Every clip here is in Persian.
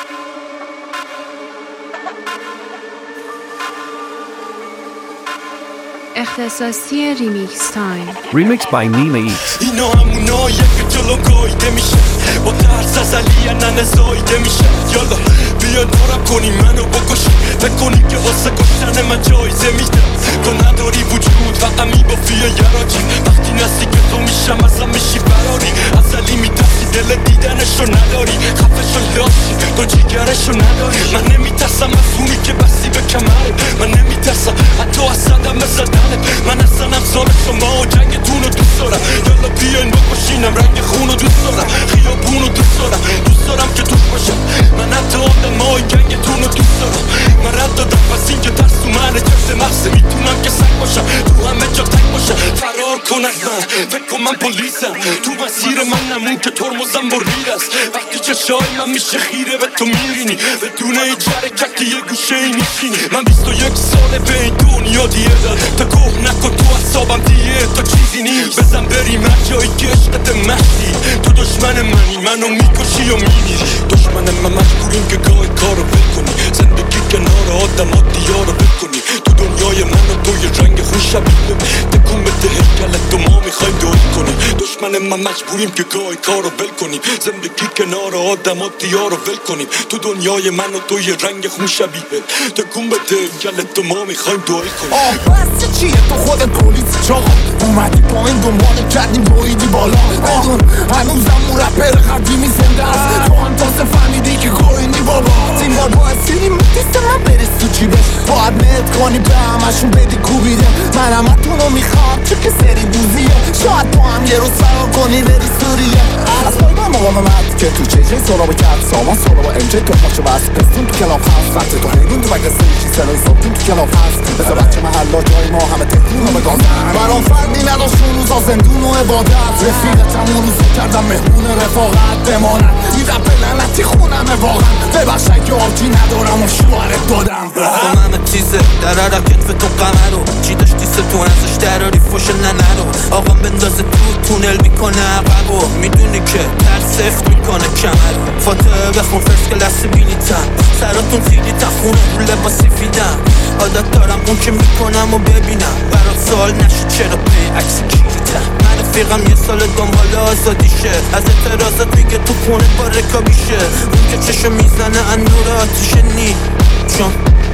اختصاصی ریمیکس تایم. Remix by Nima X. اینا هموناییه که جلو گایده میشه، با ترس ازلی ننه زایده میشه. یالا بیان دارم کنی منو بکشی، بکنی که واسه کشتن من جایزه میدم. تو نداری وجود فقط میبافی یا یراجی، وقتی نزدیک تو میشم ازم میشی فراری. ازلی میترسی دل دیدنشو نداری، خفشو لاشی تو جیگرشو نداری. من نمیترسم از اونی که بستی به کمره، من نمیترسم حتی از صدم زدنه. من اصلا امثال شما و جنگتونو دوست دارم. یالا بیاین بکشینم رنگ خونو دوست دارم، خیابونو دوست دارم، دوست دارم که توش باشم. من حتی آدمای جنگتونو دوست دارم. من رد دادم پس این که ترس تو منه، جفت مغزه میتونم که سگ باشم، تو همه جا تک باشم. فرار کن از من، فکر کن من پلیسم، تو مسیر من نمون که ترمزم بریر است. وقتی چشای من میشه خیره به تو میرینی، بدون هیچ حرکتی یه گوشه ای میشینی. من 21 ساله به این دنیا دیه دادم، تا گوه نکن تو حسابم دیه تا چیزی نیست. بزن بریم هر جایی که عشقت مهدی، تو دشمن منی منو میکشی و میمیری. دشمن من مجبوریم که گاهی کارو ول کنی، زندگی کنار آدم ها دیارو ول کنی. تو دنیای من و توی رنگ خون شبیه، تکون بده هیکلت و ما میخوایم دوری کنی. دشمن من مجبوریم که گاهی کارو ول کنیم، زندگی کنار آدم ها دیارو ول کنیم. تو دنیای من و توی رنگ خون شبیه، تکون بده هیکلت و ما میخوایم دوری کنیم. بس چیه تو خودت پلیس چاقا اومدی پایین دنبال کردیم بایدی بالا. بدون هنوزم اون رپر قدیمی زنده است، تو هم تازه فهمیدی که گوینی بابا. این بار باید سیری میتیسته من برس تو جیبش، باید نت کنی به همشون بدی کوبیده. من همتونو میخوام چه که سری دوزیه، شاید تو هم یه روز فرار کنی بری سوریه. از پای من مقام مرد که تو چیجه سرابه کرد سامان سرابه امجه تو پاچه بس پستون تو کلاب هست. وقت تو حیرون تو مگرسه ایشی سرای صبتون تو کلاب هست. بذار بچه محلا جای ما همه تکتون رو بگازن. برام فردی نداشت اون روزا زندون و عبادت، رفیقتم اون روزا کردم مهمون رفاقت. بمانن این رپ لعنتی خونمه واقعا، ببخشن که آبجی ندارم و شوهرت دادم. تو همه چیزه در حرکت به تو قمرو، چی داشتی ستون ازش دراری فوش ننرو. آقام بندازه تو تونل میکنه عقبو، میدونی که ترس سفت میکنه کمرو. فاتحه بخون فرس کلاس بینیتم، سراتون تیلیتم خونه رو لباس سفیدم. عادت دارم اون که میکنم و ببینم، برات سوال نشد چرا به عکس کلیتم. من رفیقم یه سال دنبال آزادیشه، از اعتراضات میگه تو خونه با رکابیشه. اون که چشو میزنه انور آتیشه نی، چون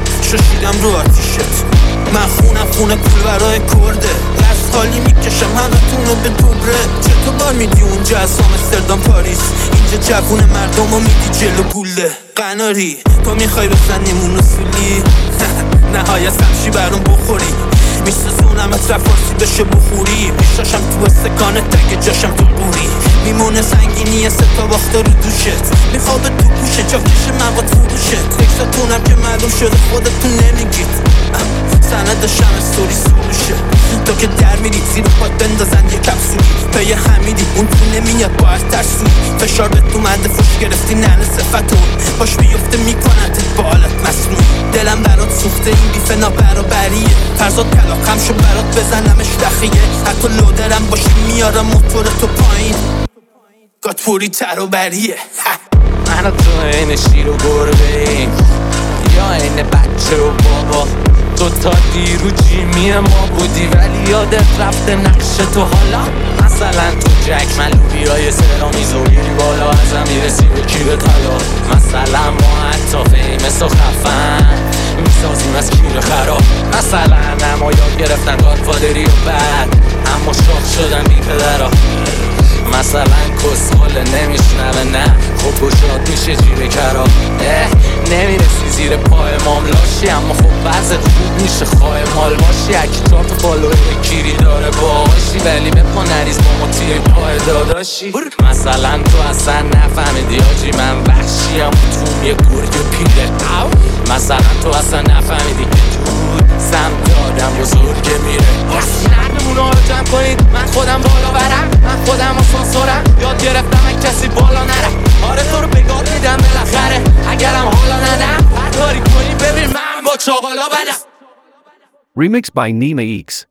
ششیدم رو آتیشت. من خونه پول برای کرده، از خالی میکشم همتونو به دوبره. چطور بار میدی اونجا از آمستردام پاریس، اینجا جوون مردم رو میدی جلو گوله. قناری تو میخوای بزنیم اصولی نهایت همشی برام بخوری، میسوزونم اطرف فارسی بشه بخوری. میشاشم تو استکانه تگه جاشم تو قوری، میمونه سنگینی ستا باخته رو دوشت. میخوابه تو گوشه جا کشه مواد فروشه، تکساتونم که معلوم شده خودتون نمیگید. سندشم استوری سروشه، تو که در میری زیر پاد بندازن یه کپسولی. پی حمیدی اون تو نمیاد با از ترسوی، فشار به تو مده فش گرفتی ننه صفتون. باش بیفته میکنتت با حالت مصنوعی. دلم برات سوخته این بیف نابرابریه، فرزاد کلاقم شو برات بزنمش دخیه. حتی لودرم باشی میارم موتور تو پایین، گات پوری تر و بریه. من تو این شیر و گربه ایم یا این بچه و بابا، دوتا دیرو جیمی ما بودی ولی یادت رفته نقش تو. حالا مثلا تو جک من لوبیای سرامیز و بیری بالا ازم میرسی به کیر طلا. مثلا ما حتی فیمس و خفن میسازیم از کیر خراب. مثلا اما یاد گرفتن گادفادری و بعد اما شاخ شدن بی پدرها. مثلا کسخاله نمیشنوه نه خب گشاد میشه جیب کرا. نمیرسی زیر پای ماملاشی، اما خب وضعت خوب میشه خواه مال باشی. اکی 4 تا فالوور کیری داره باهاشی، ولی به پا نریز با مطیع پای داداشی. مثلا تو اصلا نفهمیدی آجی من وحشیم و توم یه گرگ پیره. مثلا تو اصلا نفهمیدی که دود سمت آدم بزرگه میره. نمونه ها رو جمع کنید، من خودم بالا برم، من خودم آسانسورم. یاد گرفتم اگه کسی بالا نرم، آره تو رو بگار میدم بالاخره. اگرم حالا ندم هر کاری کنی ببین من با چاقالا بدم. Remix by Nima X.